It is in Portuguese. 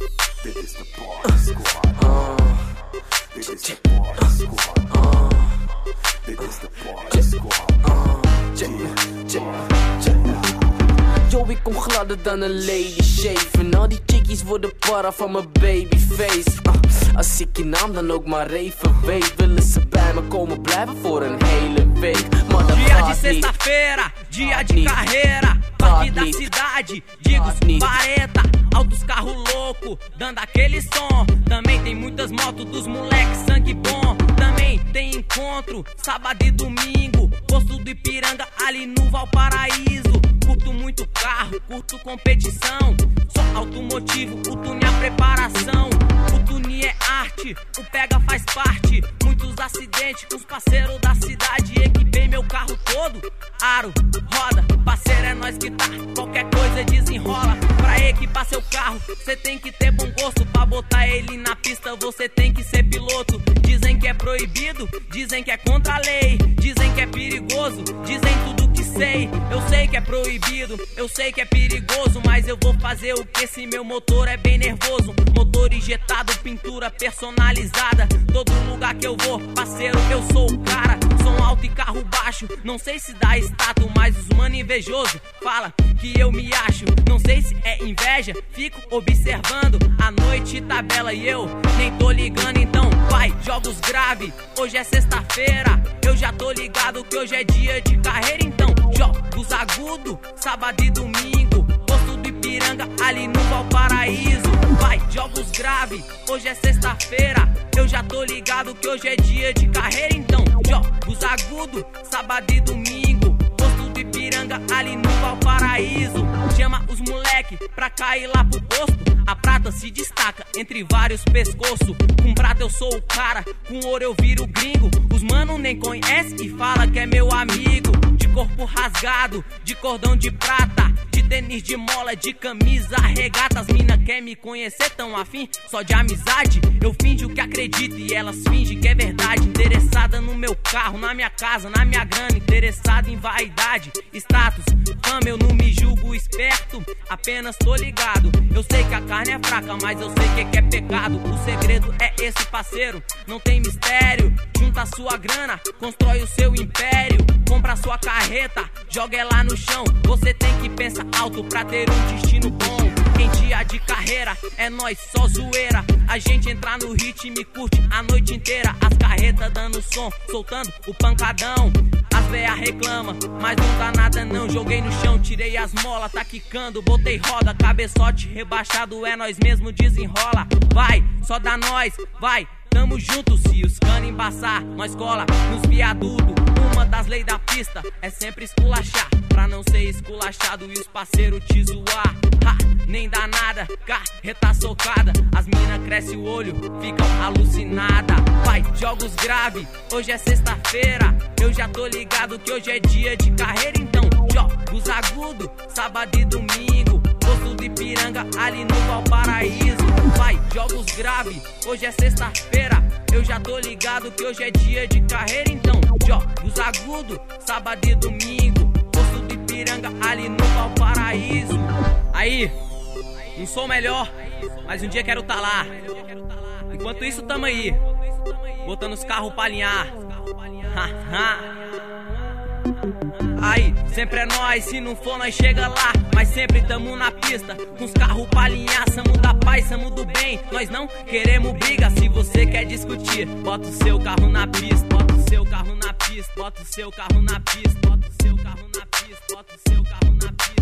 This is the party squad. This is the party squad. This is the party squad. Yo, ik kom gladder dan een lady shave. En al die chickies worden para van mijn babyface. Als ik je naam dan ook maar even weet, willen ze bij me komen blijven voor een hele week. Maar dat dia de gaat niet. sexta-feira, dia de carreira, parque da cidade, digo 40, altos carro louco, dando aquele som. Também tem muitas motos dos moleques, sangue bom. Também tem encontro, sábado e domingo, posto do Ipiranga ali no Valparaíso. Curto muito carro, curto competição, só automotivo, o tune a preparação. O tune é arte, o pega faz parte. Muitos acidentes com os parceiros da cidade. Equipei meu carro todo, aro, roda, parceiro é nós que tá, qualquer coisa desenrola. Pra equipar seu carro, cê tem que ter bom gosto. Pra botar ele na pista, você tem que ser piloto. Dizem que é proibido, dizem que é contra a lei, dizem que é perigoso, dizem tudo que sei. Eu sei que é proibido, eu sei que é perigoso, mas eu vou fazer o que esse meu motor é bem nervoso. Motor injetado, pintura personalizada, todo lugar que eu vou, parceiro, eu sou o cara. Som alto e carro baixo, não sei se dá status, mas os mano invejoso fala que eu me acho. Não sei se é inveja, fico observando a noite tabela e eu nem tô ligando. Então vai, jogos grave, hoje é sexta-feira, eu já tô ligado que hoje é dia de carreira. Então jogos agudo, sábado e domingo, posto do Ipiranga ali no Valparaíso. Vai, jogos grave, hoje é sexta-feira, eu já tô ligado que hoje é dia de carreira. Então jogos agudo, sábado e domingo, posto do Ipiranga ali no Valparaíso. Chama os moleque pra cair lá pro posto. A prata se destaca entre vários pescoços. Com prata eu sou o cara, com ouro eu viro gringo. Os mano nem conhece e fala que é meu amigo. De corpo rasgado, de cordão de prata, de tênis de mola, de camisa regata. As mina quer me conhecer tão afim, só de amizade. Eu finjo que acredito e elas fingem que é verdade. Interessada no meu carro, na minha casa, na minha grana. Interessada em vaidade, status, fama, eu não me julgo esperto, apenas tô ligado. Eu sei que a carne é fraca, mas eu sei que é pecado. O segredo é esse, parceiro, não tem mistério. Junta a sua grana, constrói o seu império. Compra a sua carreta, joga ela no chão. Você tem que pensar alto pra ter um destino bom. Em dia de carreira, é nós só zoeira. A gente entra no ritmo e curte a noite inteira. As carretas dando som, soltando o pancadão. As véia reclama, mas não dá nada não. Joguei no chão, tirei as molas, tá quicando, botei roda. Cabeçote rebaixado, é nós mesmo, desenrola. Vai, só dá nós, vai, tamo junto. Se os cana embaçar, nós cola nos viadutos. Uma das leis da pista é sempre esculachar, pra não ser esculachado e os parceiros te zoar. Ha, nem dá nada, carreta socada. As mina cresce o olho, ficam alucinada. Vai, jogos grave, hoje é sexta-feira, eu já tô ligado que hoje é dia de carreira. Então jogos agudo, sábado e domingo, posto do Ipiranga ali no Valparaíso. Vai, jogos grave, hoje é sexta-feira, eu já tô ligado que hoje é dia de carreira. Então jogos agudo, sábado e domingo, posto do Ipiranga ali no Valparaíso. Aí, não sou o melhor, mas um dia quero tá lá. Enquanto isso tamo aí, botando os carros pra alinhar. Aí, sempre é nós, se não for nós chega lá. Mas sempre tamo na pista, com os carros pra alinhar. Samo da paz, samo do bem, nós não queremos briga. Se você quer discutir, bota o seu carro na pista. Bota o seu carro na pista, bota o seu carro na pista. Bota o seu carro na pista, bota o seu carro na pista.